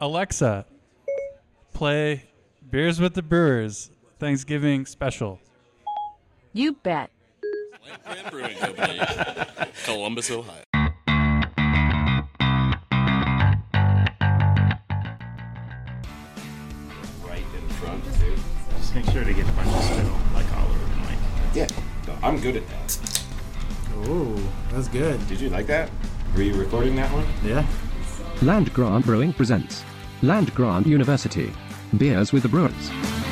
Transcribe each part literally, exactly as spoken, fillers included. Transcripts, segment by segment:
Alexa, play Beers with the Brewers Thanksgiving special. You bet. Land Grant Brewing Company, Columbus, Ohio. Right in front, too. Just make sure to get a bunch of spittle, like all over the mic. Yeah, no, I'm good at that. Oh, that's good. Did you like that? Were you recording that one? Yeah. Land Grant Brewing presents Land Grant University. Beers with the Brewers.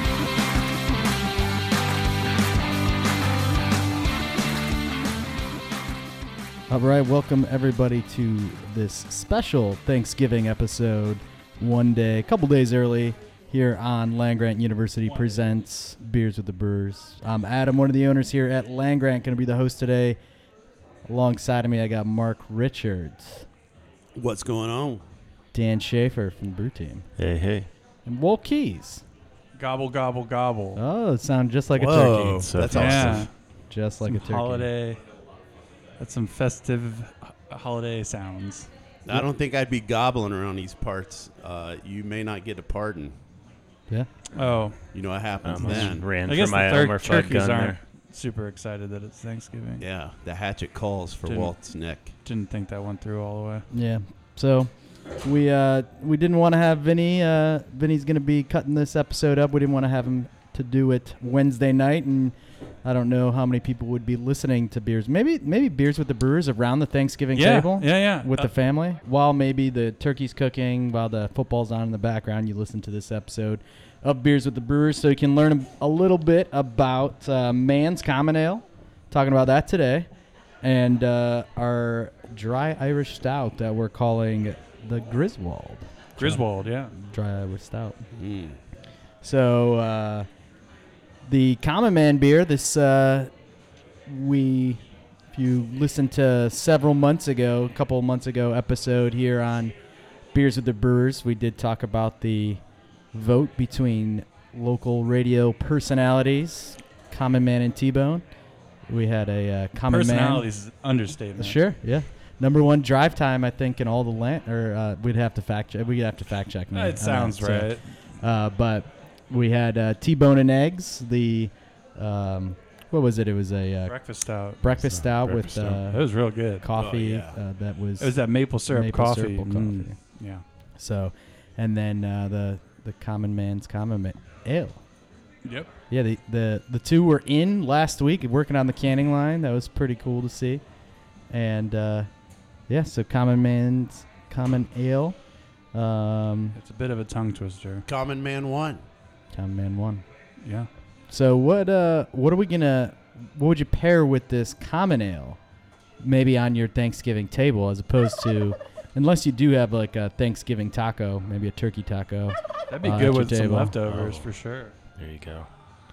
All right, welcome everybody to this special Thanksgiving episode. One day, a couple days early, here on Land Grant University presents Beers with the Brewers. I'm Adam, one of the owners here at Land Grant, going to be the host today. Alongside of me, I got Mark Richards. What's going on? Dan Schaefer from the Brew Team. Hey, hey. And Walt Keys. Gobble, gobble, gobble. Oh, it sounds just like a Whoa, turkey. So that's yeah. awesome. Just like Some a turkey. holiday. That's some festive h- holiday sounds. I don't think I'd be gobbling around these parts. Uh, you may not get a pardon. Yeah. Oh, You know what happens Almost then. ran I for guess my the thir- Elmer Fudd turkeys gun aren't there. super excited that it's Thanksgiving. Yeah, the hatchet calls for Didn't- Walt's neck. Didn't think that went through all the way. Yeah. So we uh, we didn't want to have Vinny. Uh, Vinny's going to be cutting this episode up. We didn't want to have him to do it Wednesday night, and I don't know how many people would be listening to beers. Maybe maybe Beers with the Brewers around the Thanksgiving Yeah, table yeah, yeah. with Uh, the family. While maybe the turkey's cooking, while the football's on in the background, you listen to this episode of Beers with the Brewers so you can learn a little bit about uh, Man's Common Ale. Talking about that today. And uh, our dry Irish stout that we're calling the Griswold. Griswold, yeah. Dry Irish stout. Mm. So uh, the Common Man beer, this uh, we, if you listened to several months ago, a couple of months ago episode here on Beers with the Brewers, we did talk about the vote between local radio personalities, Common Man and T-Bone. We had a uh, Common Personalities is an understatement. Man. Sure, yeah. Number one drive time, I think, in all the land. Or uh, we'd have to fact check. We'd have to fact check. me. I It don't sounds know, so, right. uh, but we had uh, T-bone and eggs. The um, what was it? It was a uh, Breakfast stout. breakfast stout breakfast with It uh, was real good. coffee. Oh, yeah. uh, that was It was that maple syrup maple coffee. syrup coffee. Mm, yeah. So, and then uh, the the Common Man's Common Ma- Ale. Yep. Yeah, the, the the two were in last week working on the canning line. That was pretty cool to see. And uh, yeah, so Common Man's Common Ale. Um, It's a bit of a tongue twister. Common Man won. Common Man won. Yeah. So what uh what are we gonna what would you pair with this Common Ale? Maybe on your Thanksgiving table, as opposed to unless you do have like a Thanksgiving taco, maybe a turkey taco. That'd be Uh, at good your with some table. leftovers Oh. for sure. There you go.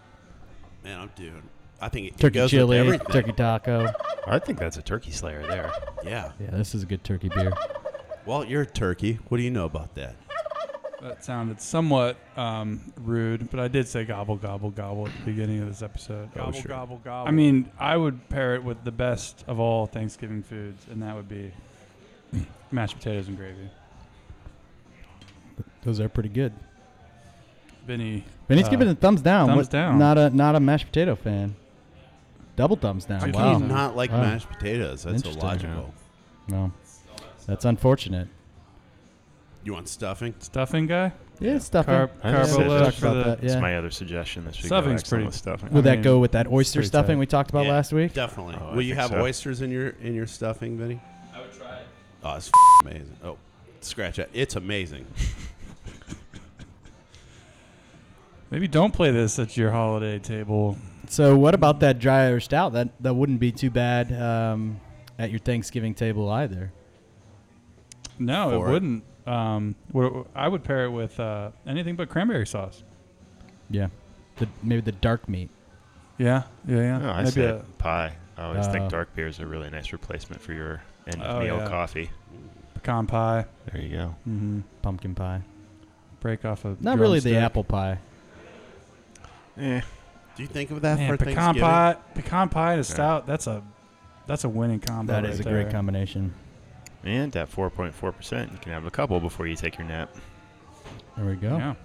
Man, I'm doing. I think it, it Turkey goes chili, with everything. turkey taco. I think that's a turkey slayer there. Yeah. Yeah, this is a good turkey beer. Walt, you're a turkey. What do you know about that? That sounded somewhat um, rude, but I did say gobble, gobble, gobble at the beginning of this episode. Oh, Gobble, sure. gobble, gobble. I mean, I would pair it with the best of all Thanksgiving foods, and that would be mashed potatoes and gravy. Those are pretty good. Vinny. Vinny's uh, giving a thumbs down. thumbs What- down. Not a not a mashed potato fan. Double thumbs down. How wow. can you not like Wow. mashed potatoes? That's Interesting. illogical. No. That's unfortunate. You want stuffing? Stuffing guy? Yeah, stuffing. Carb, I carbo said load that. for the. that, That's yeah. my other suggestion. This week. Stuffing's pretty- with stuffing. Would I that mean, go with that oyster pretty stuffing tight. we talked about Yeah, last week? Definitely. Oh, I Will you think have so. oysters in your in your stuffing, Vinny? I would try it. Oh, it's f- amazing. Oh, scratch that. It's amazing. Maybe don't play this at your holiday table. So what about that dry Irish stout? That that wouldn't be too bad um, at your Thanksgiving table either. No, For it it. wouldn't. Um, wh- I would pair it with uh, anything but cranberry sauce. Yeah. The, maybe the dark meat. Yeah, yeah, yeah. No, I Maybe said a- pie. I always Uh, think dark beer is a really nice replacement for your end of Oh, meal yeah. coffee. pecan pie. There you go. Mm-hmm. Pumpkin pie. Break off a Not really the drumstick. apple pie. Eh. Do you think of that Man, for pecan Thanksgiving? pie, pecan pie and a stout. That's a that's a winning combo. That right is a there. great combination. And at four point four percent, you can have a couple before you take your nap. There we go. Yeah.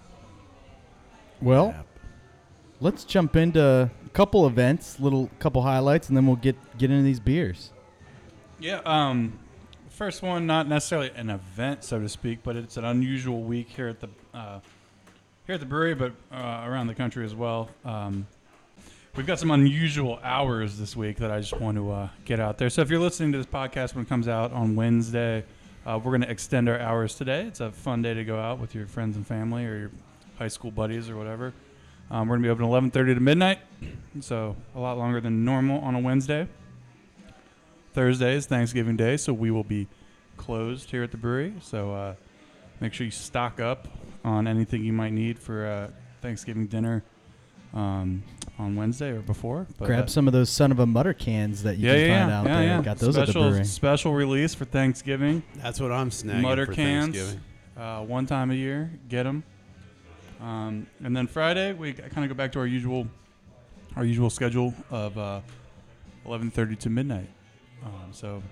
Well, let's jump into a couple events, little couple highlights, and then we'll get get into these beers. Yeah. Um, first one, not necessarily an event, so to speak, but it's an unusual week here at the uh, here at the brewery, but uh, around the country as well. Um, we've got some unusual hours this week that I just want to uh, get out there. So if you're listening to this podcast when it comes out on Wednesday, uh, we're going to extend our hours today. It's a fun day to go out with your friends and family or your high school buddies or whatever. Um, we're going to be open eleven thirty to midnight, so a lot longer than normal on a Wednesday. Thursday is Thanksgiving Day, so we will be closed here at the brewery. So uh, make sure you stock up on anything you might need for uh, Thanksgiving dinner um, on Wednesday or before. But, Grab uh, some of those son of a mutter cans that you yeah, can yeah, find yeah, out yeah, there. yeah. Got those special, at the brewery. Special release for Thanksgiving. That's what I'm snagging Mutter for cans, Thanksgiving. uh, one time a year. Get them. Um, and then Friday, we kind of go back to our usual our usual schedule of uh, eleven thirty to midnight. Um, so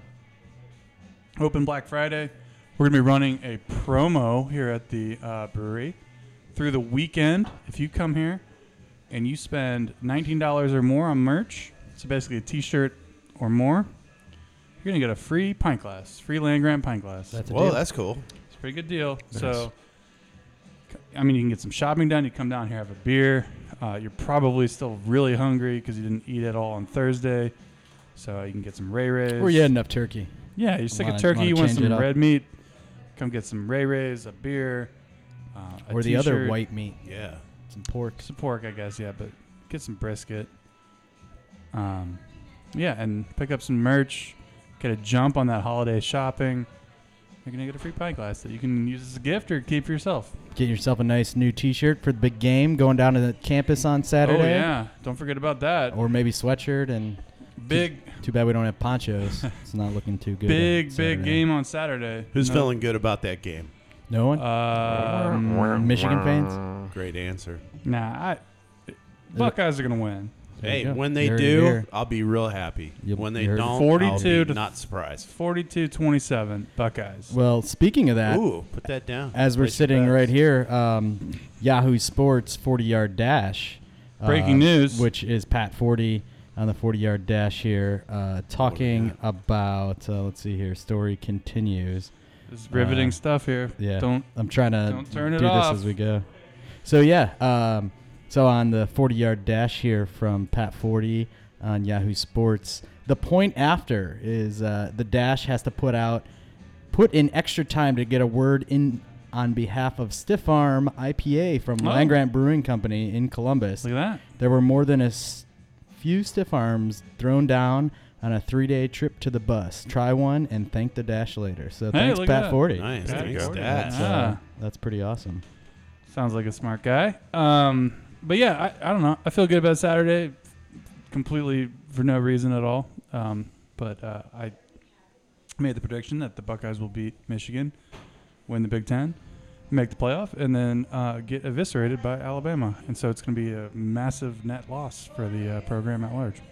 open Black Friday. We're going to be running a promo here at the uh, brewery through the weekend. If you come here and you spend nineteen dollars or more on merch, so basically a T-shirt or more, you're going to get a free pint glass, free Land Grant pint glass. That's a Whoa, deal. that's cool. It's a pretty good deal. Nice. So, I mean, you can get some shopping done. You come down here, have a beer. Uh, you're probably still really hungry because you didn't eat at all on Thursday. So you can get some Ray Rays. Or you had enough turkey. Yeah, you're sick Wanna- of turkey. wanna You want change some it up. red meat. Come get some Ray Rays, a beer, uh, a Or the other t-shirt. white meat. Yeah. Some pork. Some pork, I guess, yeah, but get some brisket. Um, yeah, and pick up some merch. Get a jump on that holiday shopping. You're going to get a free pint glass that you can use as a gift or keep for yourself. Get yourself a nice new T-shirt for the big game going down to the campus on Saturday. Oh, yeah. Don't forget about that. Or maybe sweatshirt and Big, too bad we don't have ponchos. It's not looking too good. big, on big Saturday. game on Saturday. Who's No- feeling good about that game? No one. Um, Michigan fans. Great answer. nah, I, Buckeyes are going to win. There you Hey, go. when they You heard it do, here. I'll be real happy. Yep, When they you heard it. don't, forty-two I'll be to- not surprised. forty-two twenty-seven, Buckeyes. Well, speaking of that, Ooh, put that down. as we're Place your sitting bets. right here, um, Yahoo Sports forty-yard dash. Breaking uh, news. Which is Pat forty on the forty-yard dash here, uh, talking got? about, uh, let's see here, story continues. This is riveting uh, stuff here. Yeah. Don't I'm trying to Don't turn it do off. this as we go. So, yeah, um, so on the forty-yard dash here from Pat forty on Yahoo Sports, the point after is uh, the dash has to put out, put in extra time to get a word in on behalf of Stiff Arm I P A from Oh. Land Grant Brewing Company in Columbus. look at that. There were more than a s- few Stiff Arms thrown down on a three-day trip to the bus. Try one and thank the dash later. So Hey, thanks, look at Pat that. forty. Nice. Pat Thanks, forty. Dad. That's, uh, Ah. that's pretty awesome. Sounds like a smart guy. Um, but yeah, I, I don't know. I feel good about Saturday, completely for no reason at all. Um, but uh, I made the prediction that the Buckeyes will beat Michigan, win the Big Ten, make the playoff, and then uh, get eviscerated by Alabama. And so it's going to be a massive net loss for the uh, program at large.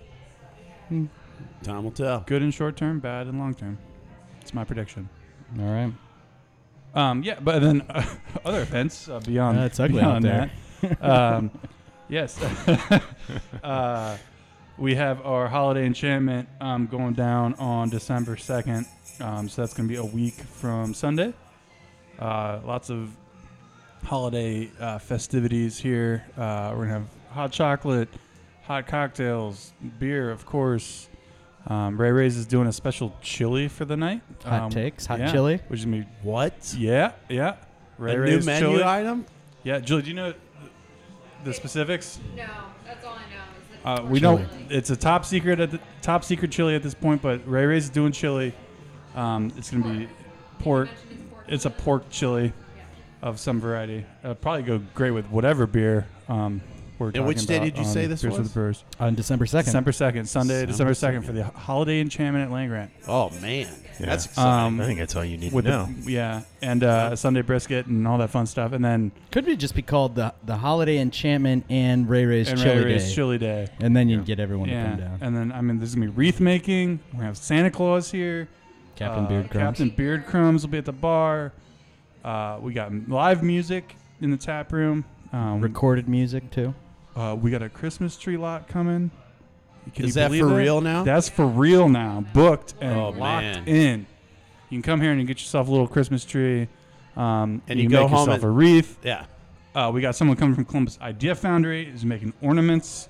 Time will tell. Good in short term, bad in long term. It's my prediction. All right. Um, yeah, but then uh, other events uh, beyond, Uh, it's ugly out beyond there. that. um, yes. uh, we have our Holiday Enchantment um, going down on December second. Um, so that's going to be a week from Sunday. Uh, lots of holiday uh, festivities here. Uh, we're going to have hot chocolate, hot cocktails, beer, of course. Um, Ray Ray's is doing a special chili for the night. Hot Um, takes, hot yeah, chili. Which is going to be What? yeah, yeah. Ray A new Ray's menu chili. item? Yeah, Julie, do you know the specifics? No, that's all I know. Is that Uh, it's we chili. don't. It's a top secret at the top secret chili at this point, but Ray Ray's is doing chili. Um, it's gonna be pork. Mention it's pork It's a chili. pork chili Yeah. of some variety. Uh, probably go great with whatever beer. Um, we're And which talking day about did you on say this Beers for was? the Brewers. On December second. December second, Sunday, December December second for the Holiday Enchantment at Land Grant. Oh, man. Yeah. That's exciting. Um, I think that's all you need to with know. the, yeah, and uh, Sunday brisket and all that fun stuff, and then Could it just be called the the Holiday Enchantment and Ray Ray's and Chili Ray Ray's Day? Chili Day. And then you Yeah. get everyone to Yeah, come down. and then I mean, there's gonna be wreath making. We're gonna have Santa Claus here. Captain Uh, Beard Crumbs. Captain Beard Crumbs will be at the bar. Uh, we got live music in the tap room. Um, Recorded music too. Uh, we got a Christmas tree lot coming. Can Is you that believe for that? real now? That's for real now. Booked and Oh, locked man. in. You can come here and you get yourself a little Christmas tree. Um, And you, you can go make home yourself and- a wreath. Yeah. Uh, we got someone coming from Columbus Idea Foundry who's making ornaments.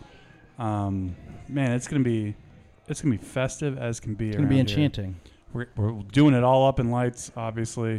Um, man, it's gonna be it's gonna be festive as can be. It's gonna be around here. enchanting. We're, we're doing it all up in lights, obviously.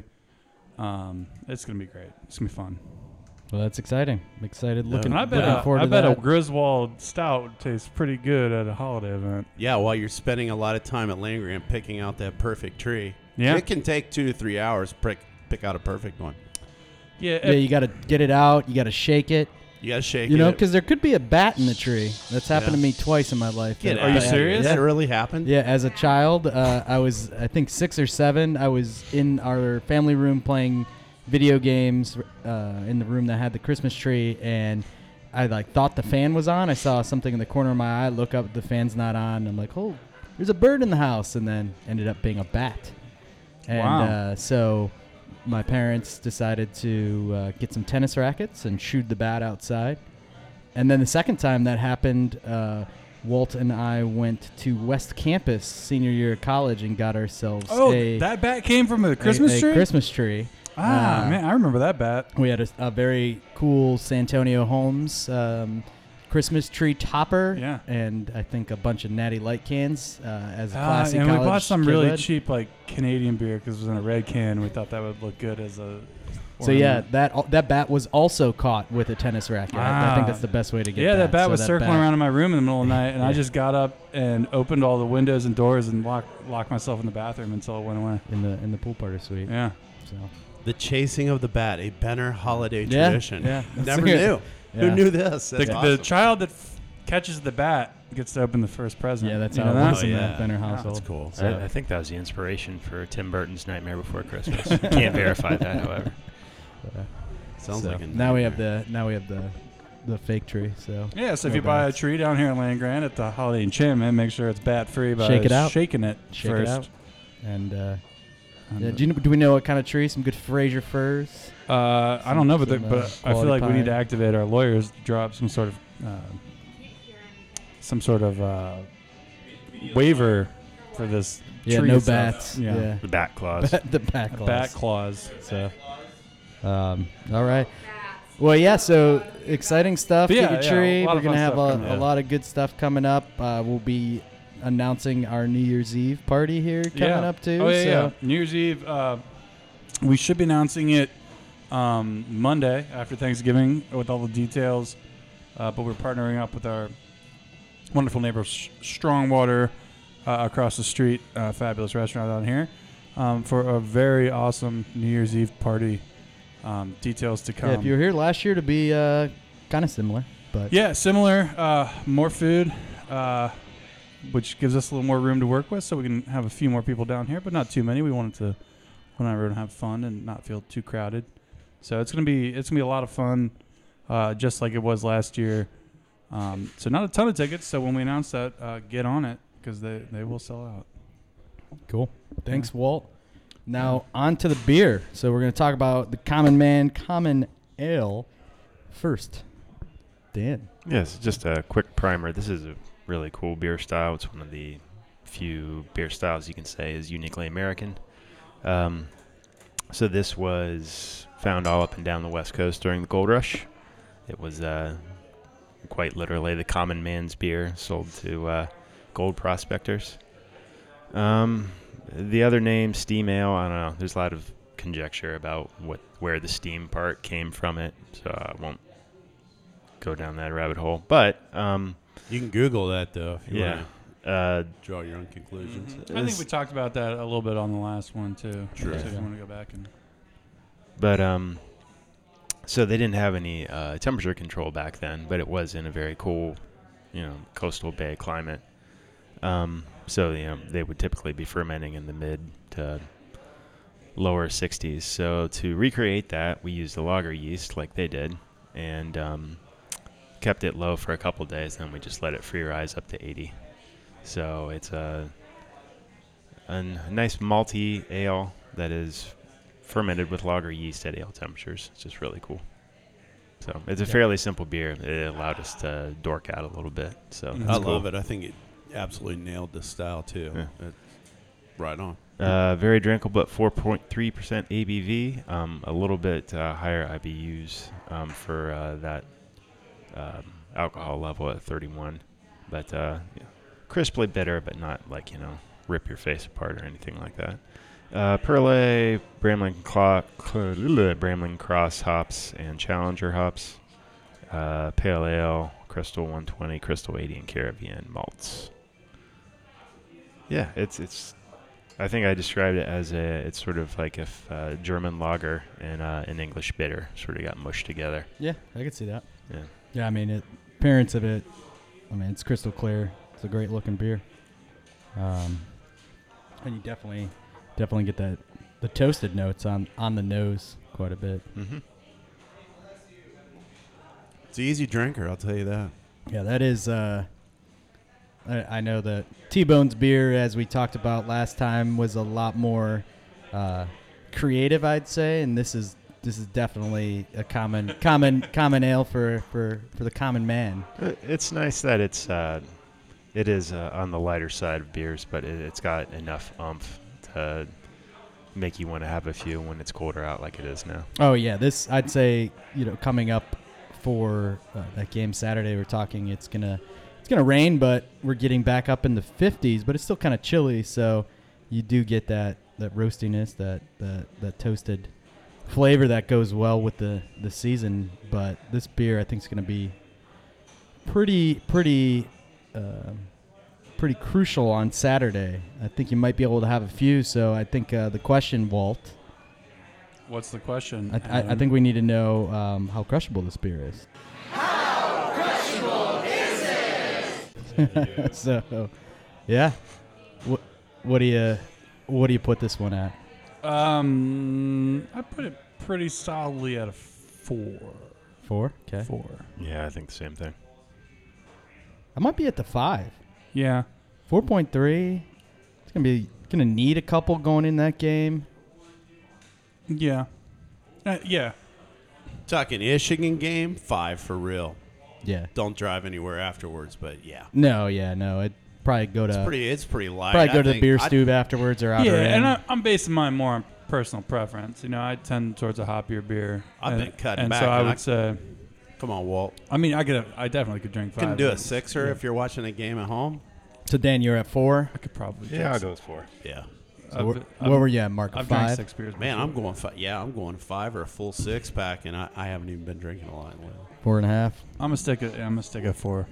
Um, it's gonna be great. It's gonna be fun. Well, that's exciting. I'm excited. Looking, And I bet, looking uh, forward I to bet that. a Griswold Stout tastes pretty good at a holiday event. Yeah, while you're spending a lot of time at Land Grant picking out that perfect tree. Yeah. It can take two to three hours to pick, pick out a perfect one. Yeah, yeah, you got to get it out. You got to shake it. You got to shake You know, it. because there could be a bat in the tree. That's happened Yeah. to me twice in my life. Get That- out you of here. serious? That really happened? Yeah, as a child, uh, I was, I think, six or seven. I was in our family room playing video games uh, in the room that had the Christmas tree, and I like thought the fan was on. I saw something in the corner of my eye. Look up, the fan's not on. I'm like, oh, there's a bird in the house, and then ended up being a bat. And Wow. uh, so my parents decided to uh, get some tennis rackets and shoot the bat outside. And then the second time that happened, uh, Walt and I went to West Campus senior year of college and got ourselves Oh, a, that bat came from a a- Christmas a tree? Christmas tree. Ah, Uh, man, I remember that bat. We had a, a very cool Santonio Homes um, Christmas tree topper, Yeah. and I think a bunch of Natty Light cans uh, as a Ah, classy and we college bought some kid really would. cheap, like, Canadian beer because it was in a red can. We thought that would look good as a... So yeah, ornament. that al- that bat was also caught with a tennis racket. I, I think Ah. that's the best way to get. Yeah, that bat So was that circling bat- around in my room in the middle of the night, and I Yeah. just got up and opened all the windows and doors and locked locked myself in the bathroom until it went away. in the in the pool party suite. Yeah. So The chasing of the bat, a Benner holiday Yeah, tradition. yeah. Never Yeah. knew. Yeah. Who knew this? The, That's the awesome. child that f- catches the bat gets to open the first present. yeah, that's You how know it that? was in Oh, the yeah. Benner Yeah, household. that's cool. So- I, I think that was the inspiration for Tim Burton's Nightmare Before Christmas. Can't verify that, however. Sounds So like a now we have nightmare. the now we have the the fake tree. So Yeah, so if No you buy a bats. tree down here in Land Grant at the Holiday Enchantment, make sure it's bat free by Shake it out. shaking it shake first. it out. And uh, And, yeah, do, you, know- do we know what kind of tree? Some good Fraser firs. uh, I don't know, but, the, some, uh, but I feel quality like we need to pine. activate our lawyers to draw up some sort of uh, some sort of uh, waiver for this Yeah, tree no stuff. bats. Yeah. Yeah, The bat clause. the bat A clause. bat clause. So, um, all right. Well, yeah. So exciting stuff. Yeah, Get your yeah, tree. a lot We're of gonna fun have stuff a, coming a up. lot of good stuff coming up. Uh, we'll be announcing our New Year's Eve party here coming yeah. up too. Oh yeah, so yeah. New Year's Eve. Uh, we should be announcing it um, Monday after Thanksgiving with all the details. Uh, but we're partnering up with our wonderful neighbor Sh- Strongwater uh, across the street, uh, fabulous restaurant down here, um, for a very awesome New Year's Eve party. Um, details to come. yeah, if you were here last year, to be uh, kind of similar, but Yeah, similar. Uh, more food, uh, which gives us a little more room to work with, so we can have a few more people down here, but not too many. We wanted to, we want everyone to have fun and not feel too crowded. So it's gonna be it's gonna be a lot of fun, uh, just like it was last year. Um, so not a ton of tickets. So when we announce that, uh, get on it because they they will sell out. cool. Thanks, Walt. Now on to the beer. So we're gonna talk about the Common Man Common Ale first. Dan. Yes, just a quick primer. This is a really cool beer style. It's one of the few beer styles you can say is uniquely American. Um, so this was found all up and down the West Coast during the Gold Rush. It was uh, quite literally the common man's beer sold to uh, gold prospectors. Um, the other name, Steam Ale, I don't know. There's a lot of conjecture about what where the steam part came from it, so I won't go down that rabbit hole. But um, You can Google that, though, if you yeah, want uh, to draw your own conclusions. I think This- we talked about that a little bit on the last one too. Sure. So if you want to go back and but um, so they didn't have any uh, temperature control back then, but it was in a very cool, you know, coastal bay climate. Um, so you know they would typically be fermenting in the mid to lower sixties. So to recreate that, we used the lager yeast like they did, and um, kept it low for a couple days. Then we just let it free rise up to eighty. So it's a, a nice malty ale that is fermented with lager yeast at ale temperatures. It's just really cool. So it's a fairly simple beer. It allowed us to dork out a little bit. So I that's love cool. it. I think it absolutely nailed the style too. Yeah. It- right on. Uh, very drinkable, but four point three percent A B V. Um, a little bit uh, higher I B Us um, for uh, that um, alcohol level at thirty-one. But uh, yeah, crisply bitter, but not like, you know, rip your face apart or anything like that. Uh, Perle, Bramling, Clo- Cl- Bramling Cross hops, and Challenger hops. Uh, Pale Ale, Crystal one twenty, Crystal eighty, and Caribbean malts. Yeah, it's it's. I think I described it as a. It's sort of like if uh, German lager and uh, an English bitter sort of got mushed together. Yeah, I could see that. Yeah. Yeah, I mean, it, appearance of it, I mean, it's crystal clear. It's a great looking beer. Um, and you definitely, definitely get that the toasted notes on, on the nose quite a bit. Mm-hmm. It's an easy drinker, I'll tell you that. Yeah, that is. Uh, I, I know that T-Bone's beer, as we talked about last time, was a lot more uh, creative, I'd say, and this is this is definitely a common common common ale for, for, for the common man. It's nice that it's uh, it is uh, on the lighter side of beers, but it, it's got enough oomph to make you want to have a few when it's colder out, like it is now. Oh yeah, this I'd say you know coming up for uh, that game Saturday, we're talking it's gonna it's gonna rain, but we're getting back up in the fifties, but it's still kind of chilly, so you do get that that roastiness, that that that toasted flavor that goes well with the the season. But this beer I think is gonna be pretty pretty uh, pretty crucial on Saturday. I think you might be able to have a few. So I think uh, the question, Walt. What's the question? I, I, I think we need to know um, how crushable this beer is. How crushable is it? So, yeah. What what do you what do you put this one at? Um, I put it pretty solidly at a four. Four. Okay. Four. Yeah, I think the same thing. I might be at the five. Yeah. Four point three. It's gonna be gonna need a couple going in that game. Yeah. Uh, yeah. Talking Michigan game, five for real. Yeah. Don't drive anywhere afterwards, but yeah. No, yeah, no. I'd probably go to. It's pretty. It's pretty light. Probably I go to the think beer I'd- stube afterwards or out. Yeah, or in. and I, I'm basing mine more on personal preference. You know, I tend towards a hoppier beer. I've and, been cutting and back, so I and would I- say. Come on, Walt. I mean, I could. I definitely could drink five. Can do a but- sixer yeah. if you're watching a game at home. So Dan, you're at four. I could probably. Yeah, I'll go with four. Yeah. So where, where were you at, Mark? A I've drank five. six beers. Man, before. I'm going five. Yeah, I'm going five or a full six pack, and I, I haven't even been drinking a lot lately. Four and a half. I'm gonna stick. At, I'm gonna stick at four.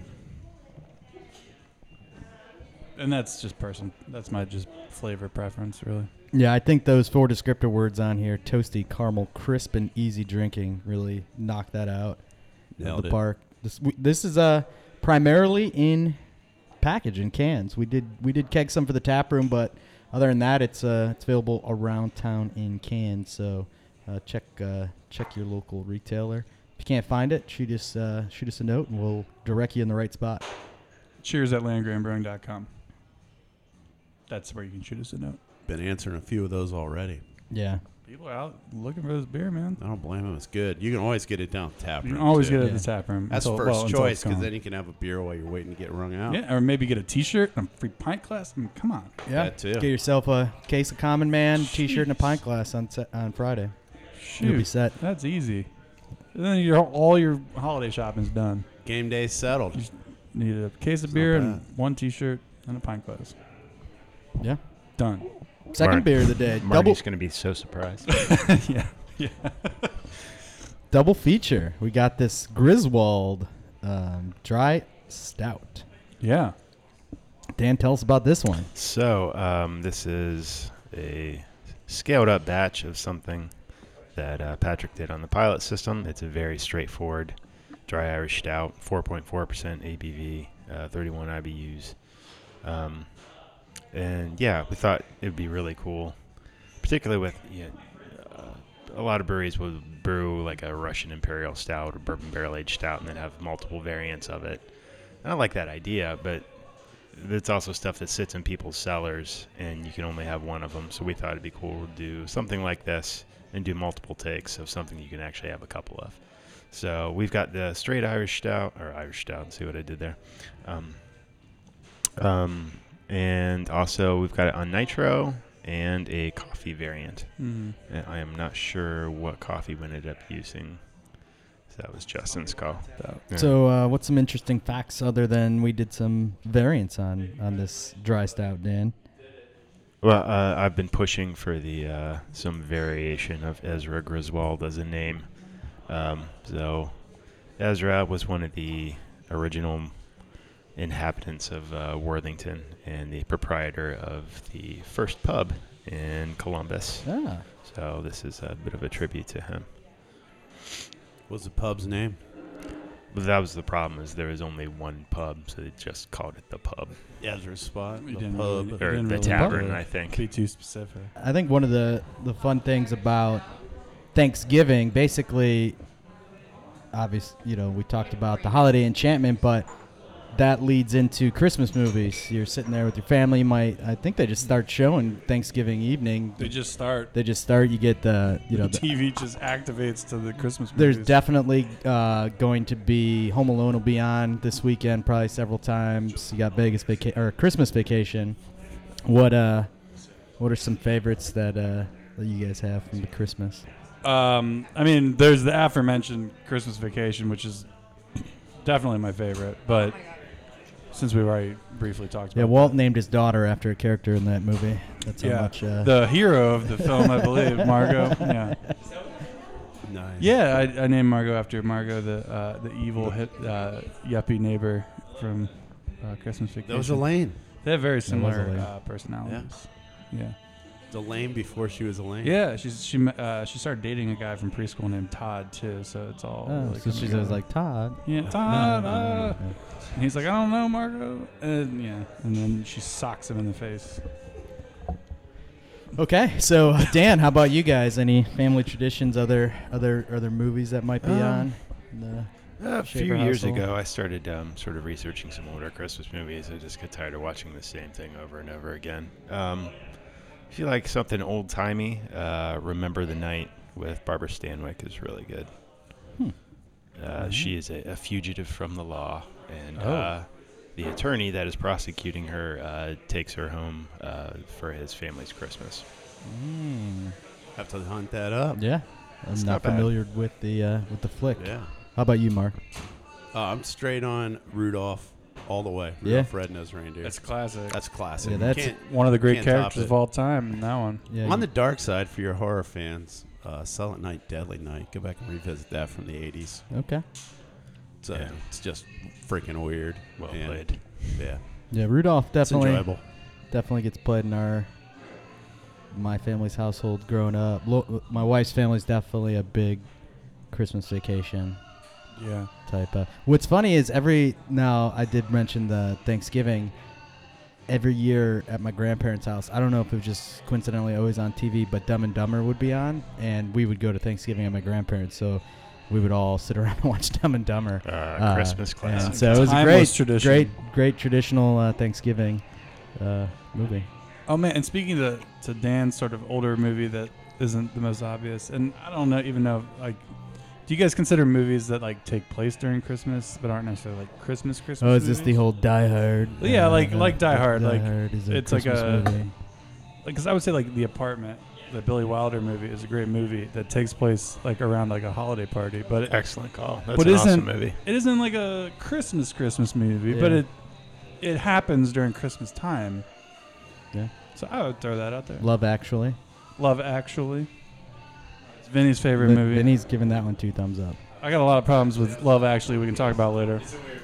And that's just person. That's my just flavor preference, really. Yeah, I think those four descriptor words on here, toasty, caramel, crisp, and easy drinking, really knock that out of Nailed the it. park. This we, this is uh, primarily in package in cans. We did we did keg some for the tap room, but other than that, it's uh it's available around town in cans. So uh, check uh, check your local retailer. If you can't find it, shoot us uh, shoot us a note, and we'll direct you in the right spot. Cheers at landgraham brewing dot com. That's where you can shoot us a note. Been answering a few of those already. Yeah. People are out looking for this beer, man. I don't blame them. It's good. You can always get it down at the tap You room. can always too. get it at Yeah. the tap room. That's until- first well, until choice it's because gone. then you can have a beer while you're waiting to get wrung out. Yeah, or maybe get a T-shirt and a free pint glass. I mean, come on. Yeah. That too. Get yourself a case of Common Man T-shirt and a pint glass on sa- on Friday. You'll be Shoot, set. that's easy. And then your all your holiday shopping's done. Game day settled. Need a case of It's beer not and one T-shirt and a pint glass. Yeah. Done. Second Mark- beer of the day. Double Marty's going to be so surprised. yeah. Yeah. double feature. We got this Griswold um, dry stout. Yeah. Dan, tell us about this one. So um, this is a scaled up batch of something that uh, Patrick did on the pilot system. It's a very straightforward dry Irish stout, four point four percent A B V, uh, thirty-one I B Us. Um, and yeah, we thought it would be really cool, particularly with you know, uh, a lot of breweries will brew like a Russian Imperial Stout or bourbon barrel aged stout and then have multiple variants of it. And I like that idea, but it's also stuff that sits in people's cellars and you can only have one of them. So we thought it'd be cool to do something like this and do multiple takes of something you can actually have a couple of. So we've got the straight Irish stout, or Irish stout, see what I did there. Um, um, and also we've got it on nitro and a coffee variant. Mm. And I am not sure what coffee we ended up using. So that was Justin's call. Yeah. So uh, what's some interesting facts other than we did some variants on, on this dry stout, Dan? Well, uh, I've been pushing for the uh, some variation of Ezra Griswold as a name. Um, so Ezra was one of the original inhabitants of uh, Worthington and the proprietor of the first pub in Columbus. Ah. So this is a bit of a tribute to him. What's the pub's name? But that was the problem, is there was only one pub, so they just called it the pub. Ezra's Spot, We the didn't pub. really- Or didn't the really tavern, bother I think. Be too specific. I think one of the, the fun things about Thanksgiving, basically, obviously, you know, we talked about the holiday enchantment, but that leads into Christmas movies. You're sitting there with your family. You might, I think they just start showing Thanksgiving evening. They just start. They just start. You get the, you know, The the, T V just activates to the Christmas there's movies. definitely uh, going to be Home Alone will be on this weekend, probably several times. You got Vegas vaca- or Christmas Vacation. What uh, what are some favorites that uh, that you guys have from the Christmas? Um, I mean, there's the aforementioned Christmas Vacation, which is definitely my favorite. But since we've already briefly talked about Yeah, Walt named his daughter after a character in that movie. That's how yeah, much. Uh, the hero of the film, I believe, Margot. Yeah. Nice. Yeah, I, I named Margot after Margot, the uh, the evil hit, uh, yuppie neighbor from uh, Christmas Vacation. That was Elaine. They have very was similar Elaine. uh, personalities. Yeah. Elaine before she was Elaine. Yeah, she's she met- uh, she started dating a guy from preschool named Todd too, so it's all. oh, really so coming she's together. always like Todd. Yeah, Todd. uh, and he's like, I don't know, Margot. And yeah, and then she socks him in the face. Okay, so uh, Dan, how about you guys? Any family traditions, other other other movies that might be Um, on? in the A Shaver few years household? ago, I started um, sort of researching some older Christmas movies. I just got tired of watching the same thing over and over again. Um, if you like something old-timey, uh, Remember the Night with Barbara Stanwyck is really good. Hmm. Uh, Mhm. She is a, a fugitive from the law, and Oh. uh, the attorney that is prosecuting her uh, takes her home uh, for his family's Christmas. Mm. Have to hunt that up. Yeah, I'm It's not, not bad. familiar with the uh, with the flick. Yeah. How about you, Mark? Uh, I'm straight on Rudolph all the way. Yeah. Rudolph Red-Nosed Reindeer. That's classic. That's classic. Yeah, You that's- can't- One of the great can't top characters it. of all time in that one. Yeah, On you- the dark side, for your horror fans, uh, Silent Night, Deadly Night. Go back and revisit that from the eighties. okay. It's, uh, Yeah. it's just freaking weird. Well and, played. Yeah. Yeah, Rudolph It's definitely enjoyable. definitely gets played in our my family's household growing up. Lo- my wife's family's definitely a big Christmas Vacation Yeah. type of. What's funny is every now I did mention the Thanksgiving every year at my grandparents' house. I don't know if it was just coincidentally always on T V, but Dumb and Dumber would be on, and we would go to Thanksgiving at my grandparents. So we would all sit around and watch Dumb and Dumber. Uh, Uh, Christmas classic. and so it was a Timeless great, tradition. great, great traditional uh, Thanksgiving uh, movie. Oh man, and speaking to to Dan's sort of older movie that isn't the most obvious, and I don't know even know like, do you guys consider movies that like take place during Christmas but aren't necessarily like Christmas Christmas? Oh, is this the movies? whole Die Hard? Well, yeah, uh, like- the- like Die the Hard, Die like, Hard is a it's like Christmas a- movie. Like, cause I would say like The Apartment, the Billy Wilder movie, is a great movie that takes place like around like a holiday party, but it, Excellent call. That's But an isn't- awesome movie. it isn't like a Christmas Christmas movie, but Yeah. it it happens during Christmas time. Yeah. So I would throw that out there. Love Actually. Love Actually. It's Vinny's favorite Vin- movie. Vinny's giving that one two thumbs up. I got a lot of problems with Love Actually. We can talk about later.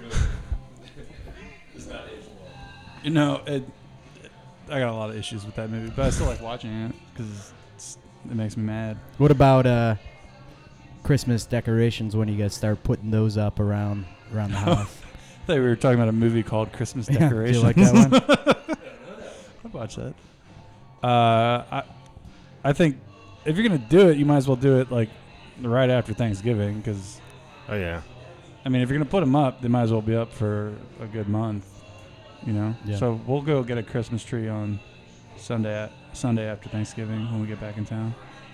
You know, it, it- I got a lot of issues with that movie, but I still like watching it because it makes me mad. What about uh, Christmas decorations when you guys start putting those up around around the house? I thought we were talking about a movie called Christmas Yeah, do you Decorations. like that one? I'd watch that. Uh, I, I think if you're gonna do it, you might as well do it like right after Thanksgiving, because Oh, yeah. I mean, if you're gonna put them up, they might as well be up for a good month. You know. Yeah. So we'll go get a Christmas tree on Sunday at, Sunday after Thanksgiving when we get back in town.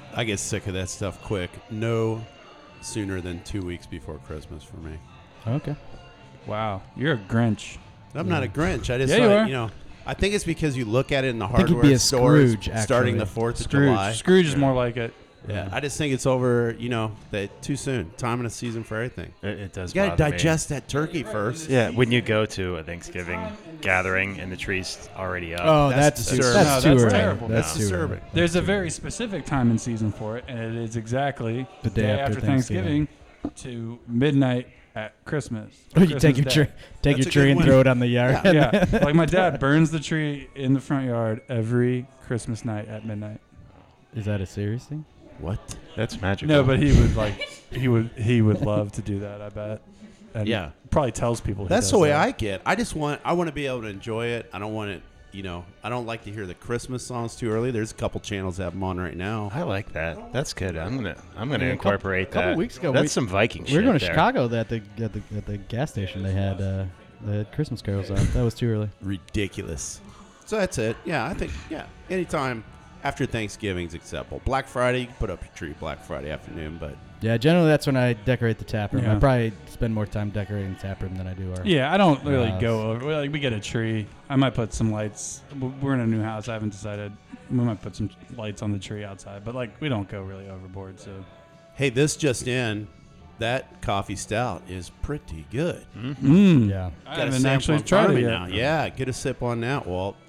I get sick of that stuff quick. No sooner than two weeks before Christmas for me. Okay. Wow, you're a Grinch. I'm not a Grinch. I just Yeah, you like, are. you know. I think it's because you look at it in the think you'd hardware be a stores Scrooge, starting actually. the fourth of Scrooge. July. Scrooge is more like it. Yeah, I just think it's over. You know, that too soon. Time and a season for everything. It, it does. You gotta bother me. digest that turkey first. Yeah, when you go to a Thanksgiving gathering and the tree's already up. Oh, That's that's, too, disturbing. that's No, too that's early. terrible. That's That's too disturbing. early. There's a very specific time and season for it, and it is exactly The day after Thanksgiving, to midnight at Christmas. Oh, you Christmas take your Day. tree, take That's your a tree good and one. throw it on the yard. Yeah, like my dad burns the tree in the front yard every Christmas night at midnight. Is that a serious thing? What? That's magical. No, but he would like he would he would love to do that. I bet. And Yeah. probably tells people. he That's does the way that. I get. I just want. I want to be able to enjoy it. I don't want it. You know. I don't like to hear the Christmas songs too early. There's a couple channels that have them on right now. I like that. That's good. I'm gonna I'm gonna Yeah, a couple- incorporate couple that. weeks ago, that's we- some Viking We shit were going to there. Chicago at the, at the at the gas station. They had uh, they had Christmas carols on. That was too early. Ridiculous. So that's it. Yeah, I think. Yeah, anytime after Thanksgiving's acceptable. Black Friday, you can put up your tree Black Friday afternoon, but Yeah, generally that's when I decorate the tap room. Yeah. I probably spend more time decorating the tap room than I do our. Yeah, I don't really house. go over. Well, like we get a tree. I might put some lights. W- We're in a new house. I haven't decided. We might put some lights on the tree outside, but like we don't go really overboard. So hey, this just in. That coffee stout is pretty good. mm. Yeah. I Got a haven't sample actually in front tried of it me yet. now. Yeah, get a sip on that, Walt.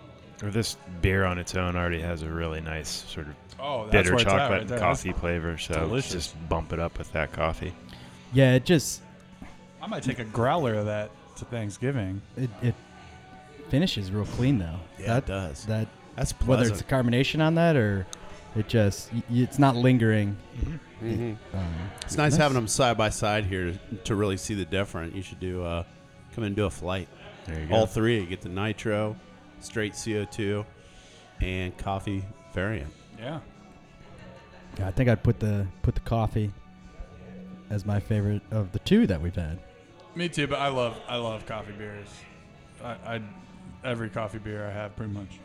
Or this beer on its own already has a really nice sort of Oh, that's bitter where it's at chocolate right and there. coffee flavor. So delicious. just bump it up with that coffee. Yeah, it just I might take a growler of that to Thanksgiving. it, it finishes real clean though. Yeah, that, it does. That That's whether pleasant. it's the carbonation on that or it just y- y- it's not lingering. Mhm. Um, It's nice nice. having them side by side here to, to really see the difference. You should do uh, come and do a flight. There you go. All three. You get the nitro, straight C O two, and coffee variant. Yeah. yeah, I think I'd put the put the coffee as my favorite of the two that we've had. Me too, but I love I love coffee beers. I, I every coffee beer I have pretty much.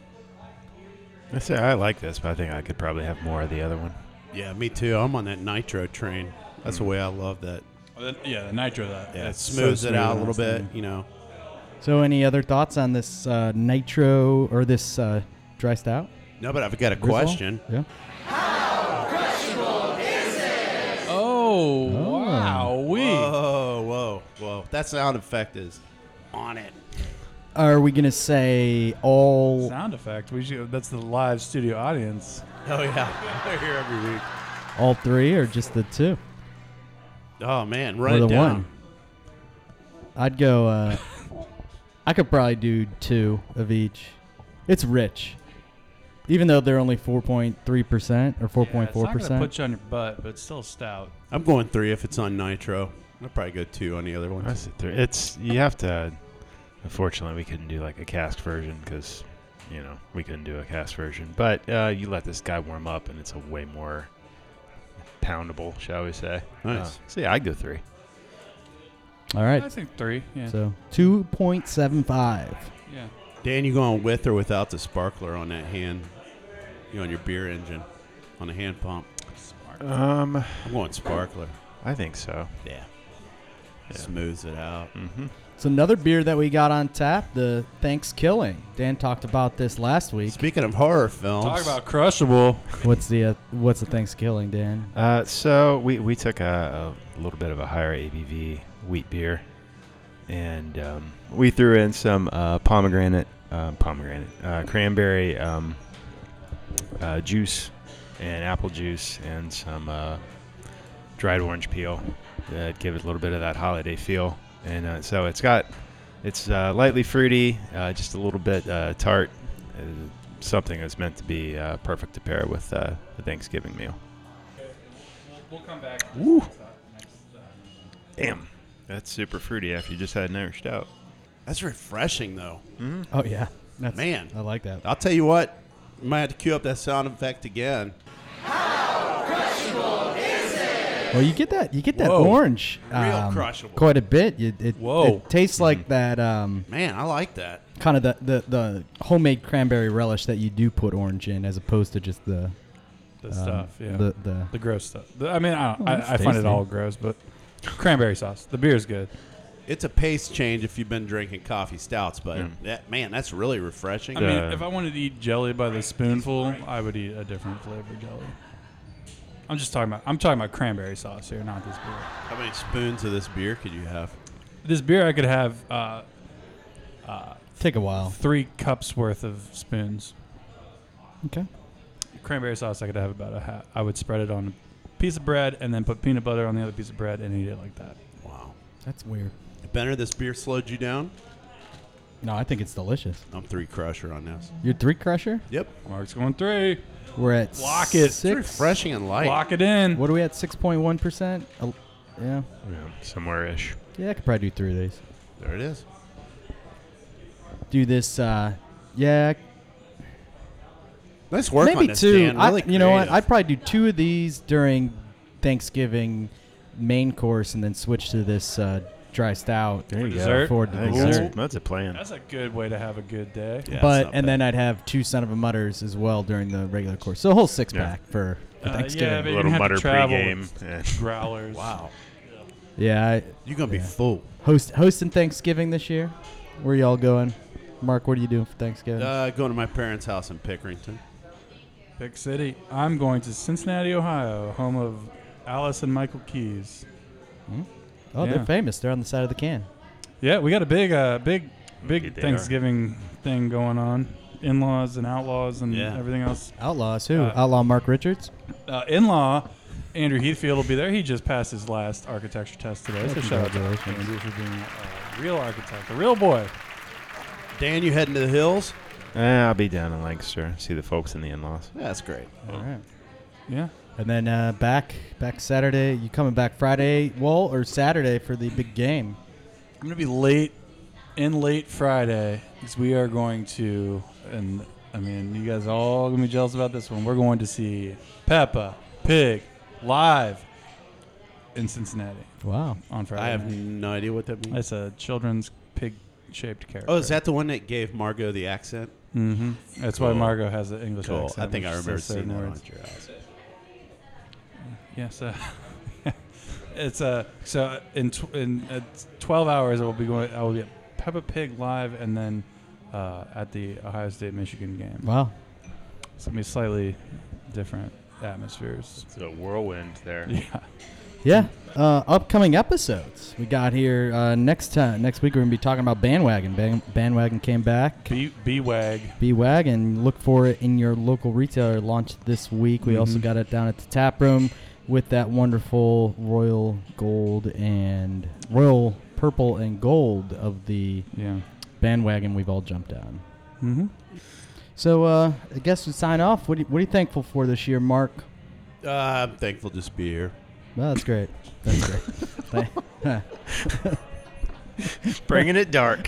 I say I like this, but I think I could probably have more of the other one. Yeah, me too. I'm on that nitro train. That's the way I love that. Oh, the- yeah, the nitro that Yeah, it that's so smooths it smooth out a on little this bit. thing. You know. So, any other thoughts on this uh, nitro or this uh, dry stout? No, but I've got a Griswold? question. Yeah. Oh, Oh. wow, we. Whoa, whoa, whoa! That sound effect is on it. Are we gonna say all? Sound effect. We should. That's the live studio audience. Oh yeah, they're here every week. All three or just the two? Oh man, Or run the it down. one? I'd go. Uh, I could probably do two of each. It's rich, even though they're only four point three percent or four point four Yeah, it's not gonna percent. put you on your butt, but it's still stout. I'm going three if it's on nitro. I'll probably go two on the other I ones. said three. It's you have to. Unfortunately, we couldn't do like a cask version because, you know, we couldn't do a cask version. But uh, you let this guy warm up, and it's a way more poundable, shall we say? Nice. Uh, so yeah, I'd go three. All right. I think three. Yeah. So two point seven five. yeah. Dan, you going with or without the sparkler on that hand? You know, on your beer engine, on the hand pump. Smart. Um, I'm going sparkler. I think so. Yeah. Yeah. Smooths it out. Mm-hmm. So another beer that we got on tap, the Thanksgilling. Dan talked about this last week. Speaking of horror films, Talk about crushable. What's the uh, what's the Thanksgilling, Dan? Uh, so we, we took a, a little bit of a higher A B V wheat beer, and um, we threw in some uh, pomegranate, uh, pomegranate, uh, cranberry um, uh, juice, and apple juice, and some uh, dried orange peel that give it a little bit of that holiday feel. And uh, so it's got, it's uh, lightly fruity, uh, just a little bit uh, tart. Uh, something that's meant to be uh, perfect to pair with uh, the Thanksgiving meal. We'll come back. Woo. Damn, that's super fruity after you just had an Irish stout. that's refreshing though. Mm-hmm. Oh yeah, that's, Man. I like that. I'll tell you what, you might have to cue up that sound effect again. Well, you get that you get that Whoa. orange Real um, crushable. quite a bit. You, it, Whoa. it tastes like that um, Man, I like that. kind of the, the, the homemade cranberry relish that you do put orange in, as opposed to just the the Um, stuff. Yeah, the- the- the gross stuff. The- I mean, I, don't, Oh, I, that's I find it tasty. all gross, but cranberry sauce. The beer's good. It's a pace change if you've been drinking coffee stouts, but Mm. that, man, that's really refreshing. I mean, Uh, if I wanted to eat jelly by the spoonful, I would eat a different flavor jelly. I'm just talking about. I'm talking about cranberry sauce here, not this beer. How many spoons of this beer could you have? This beer, I could have uh, uh, Take a while. three cups worth of spoons. Okay. Cranberry sauce, I could have about a half. I would spread it on a piece of bread and then put peanut butter on the other piece of bread and eat it like that. Wow. That's weird. Benner, this beer slowed you down? No, I think it's delicious. I'm three crusher on this. You're three crusher? Yep. Mark's going three. We're at Lock it. six. It's refreshing and light. Lock it in. What are we at? six point one percent? Yeah. Yeah, somewhere ish. Yeah, I could probably do three of these. There it is. Do this, uh, yeah. Nice work Maybe on this, two. Dan. I- Really you know what? creative. I'd probably do two of these during Thanksgiving main course and then switch to this uh, dry stout. There you go. dessert? For the I think dessert. That's, that's a plan. That's a good way to have a good day. Yeah, but it's not and bad. then I'd have two son of a mutters as well during the regular course. So a whole six Yeah. pack for, for Uh, Thanksgiving. yeah, but A you're little gonna have mutter to travel pregame. with Yeah. Growlers. Wow. Yeah, I, You're going to Yeah. be full. host hosting Thanksgiving this year. Where y'all going? Mark, what are you doing for Thanksgiving? Uh, going to my parents' house in Pickerington. Big city. I'm going to Cincinnati, Ohio, home of Alice and Michael Keys. oh, yeah. they're famous. They're on the side of the can. Yeah, we got a big, uh, big, big Indeed they Thanksgiving thing going on. In-laws and outlaws and Yeah. everything else. Outlaws, who? Uh, Outlaw Mark Richards? Uh, in-law Andrew Heathfield will be there. He just passed his last architecture test today. So shout out to Congratulations. Andrew for being a real architect, a real boy. Dan, you heading to the hills? Eh, I'll be down in Lancaster. See the folks and the in-laws. Yeah, that's great. All right. Yeah. And then uh, back back Saturday. You coming back Friday, well, or Saturday for the big game? I'm gonna be late, in late Friday, because we are going to, and I mean, you guys are all gonna be jealous about this one. We're going to see Peppa Pig live in Cincinnati Wow. on Friday. I have night. no idea what that means. It's a children's pig-shaped character. Oh, is that the one that gave Margot the accent? Mm-hmm. That's why Cool. Margot has an English Cool. accent. I think I which remember says seeing certain that words. on your house. Yes. Uh, it's uh, so in tw- in uh, twelve hours I will be going. I will be at Peppa Pig live, and then uh, at the Ohio State Michigan game. Wow. It's gonna be slightly different atmospheres. It's a whirlwind there. Yeah. Yeah. Uh, upcoming episodes. We got here uh, next time. Next week we're gonna be talking about Bandwagon. Ban- Bandwagon came back. B B Wag. B-Wagon. Look for it in your local retailer. Launched this week. We also Mhm. got it down at the tap room with that wonderful royal gold and royal purple and gold of the Yeah. bandwagon we've all jumped on. Mm-hmm. So uh, I guess we sign off. What are, you, what are you thankful for this year, Mark? Uh, I'm thankful to just be here. Well, that's great. That's great. Thank- Bringing it dark.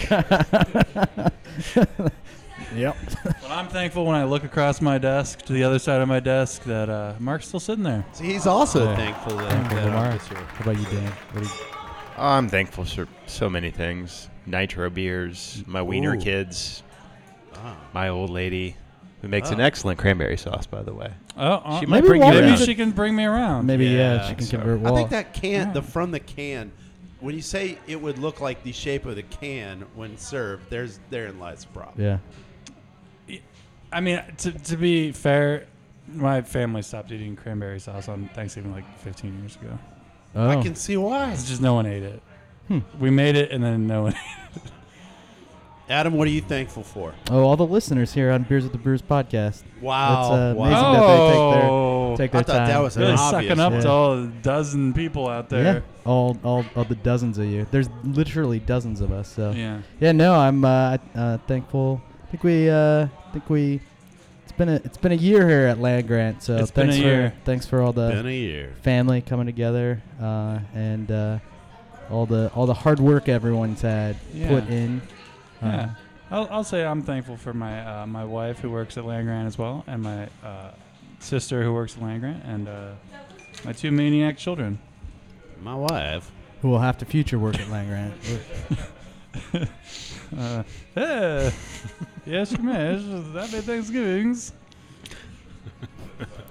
Yep. Well, I'm thankful when I look across my desk to the other side of my desk that uh, Mark's still sitting there. See, he's also Yeah. thankful that, Thankful that for I'm Mark. just here. What about you, Dan? What do you, I'm thankful for so many things. Nitro beers, my wiener Ooh. kids, Ah. my old lady, who makes an Oh. excellent cranberry sauce, by the way. Oh, uh, She might maybe bring you Walgreens- maybe around. she can bring me around. maybe yeah, Yeah, she I can think so. convert. I Well, think that can, the Yeah. from the can, when you say it would look like the shape of the can when served, there's therein lies the problem. yeah. I mean, to to be fair, my family stopped eating cranberry sauce on Thanksgiving like fifteen years ago. Oh. I can see why. It's just no one ate it. Hmm. We made it, and then no one. Adam, what are you thankful for? oh, all the listeners here on Beers with the Brewers podcast. Wow. It's, uh, wow. amazing that they take their- Oh, Take their I thought time. that was really an sucking obvious up one. to all the dozen people out Yeah, there. all, all, all the dozens of you. There's literally dozens of us. So Yeah. yeah, no, I'm uh, uh, thankful. I think we, uh, think we. It's been a, it's been a year here at Land Grant. So It's been thanks a for, year. thanks for all the Been a year. family coming together, uh, and uh, all the, all the hard work everyone's had Yeah. put in. Uh, Yeah. I'll, I'll say I'm thankful for my uh, my wife who works at Land Grant as well, and my uh, sister who works at Land Grant, and uh, my two maniac children. My wife. Who will have to future work at Land Grant. Uh, hey, yes, you may. Happy Thanksgivings.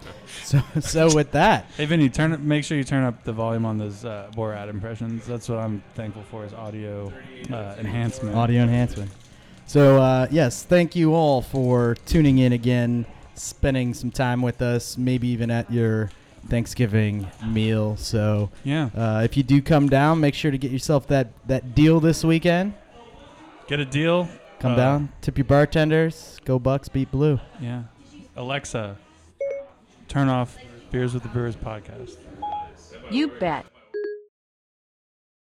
So, so with that, Hey, Vinny, turn it, make sure you turn up the volume on those uh, Borat impressions. That's what I'm thankful for is audio uh, enhancement. audio enhancement. So, uh, yes, thank you all for tuning in again, spending some time with us, maybe even at your Thanksgiving meal. So, Yeah. uh, if you do come down, make sure to get yourself that, that deal this weekend. Get a deal. Come Uh, down, tip your bartenders, go Bucks, beat Blue. Yeah. Alexa, turn off Beers with the Brewers podcast. You bet.